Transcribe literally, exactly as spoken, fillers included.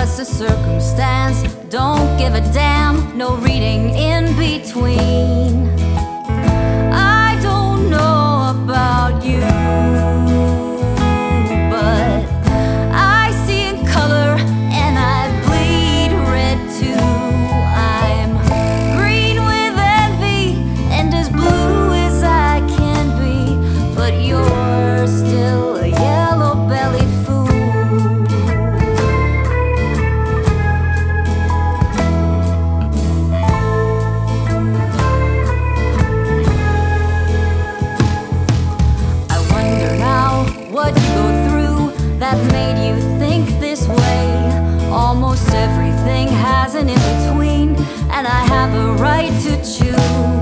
just a circumstance. Don't give a damn, no reading in between. I don't know about you, but I see in color and I bleed red too. I'm green with envy and as blue as I can be, but you're still a yellow-bellied fool. What you go through that made you think this way? Almost everything has an in-between, and I have a right to choose.